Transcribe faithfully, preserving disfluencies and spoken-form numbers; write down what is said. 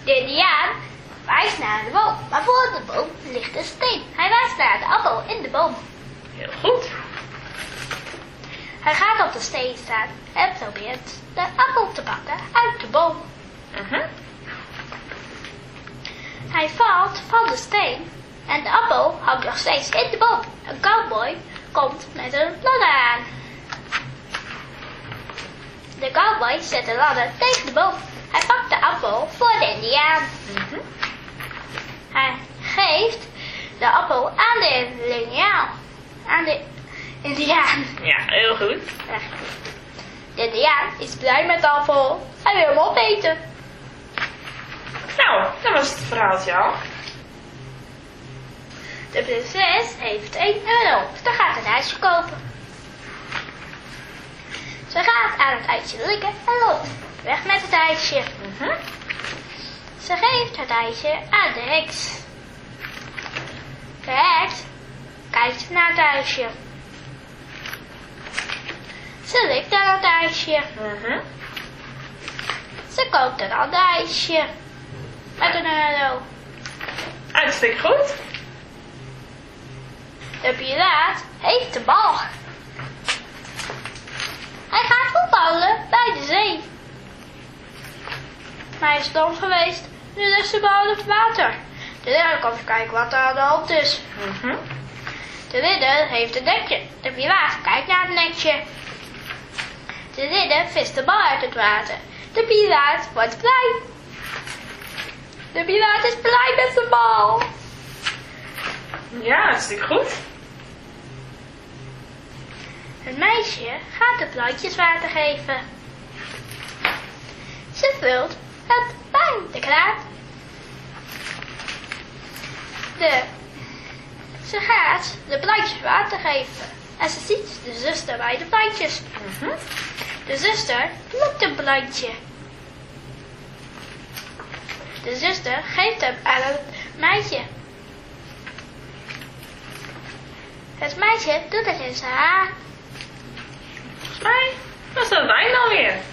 De indiaan wijst naar de boom, maar voor de boom ligt een steen. Hij wijst naar de appel in de boom. Heel goed. Hij gaat op de steen staan en probeert de appel te pakken uit de boom. Uh-huh. Hij valt van de steen en de appel hangt nog steeds in de boom. Een cowboy komt met een ladder aan. De cowboy zet de ladder tegen de boom. Hij pakt de appel voor de indiaan. Uh-huh. Hij geeft de appel aan de indiaan. Aan de indiaan. Ja, heel goed. De indiaan is blij met de appel. Hij wil hem opeten. Nou, dat was het verhaaltje al. De prinses heeft één euro. Ze gaat een ijsje kopen. Ze gaat aan het ijsje likken en loopt weg met het ijsje. Uh-huh. Ze geeft het ijsje aan de heks. De heks kijkt naar het ijsje. Ze likt aan het ijsje. Uh-huh. Ze koopt een ander ijsje. Met een euro. Hartstikke goed. De piraat heeft de bal. Hij gaat voetballen bij de zee. Maar hij is dom geweest. Nu ligt de bal op het water. De ridder komt kijken wat er aan de hand is. Uh-huh. De ridder heeft een netje. De piraat kijkt naar het netje. De ridder vist de bal uit het water. De piraat wordt blij. De piraat is blij met de bal. Ja, hartstikke goed. Het meisje gaat de plantjes water geven. Ze vult het bij de kraan. De, ze gaat de plantjes water geven. En ze ziet de zuster bij de plantjes. Uh-huh. De zuster plukt een plantje. De zuster geeft hem aan het meisje. Het meisje doet het in zijn haar. Volgens mij was dat het einde alweer.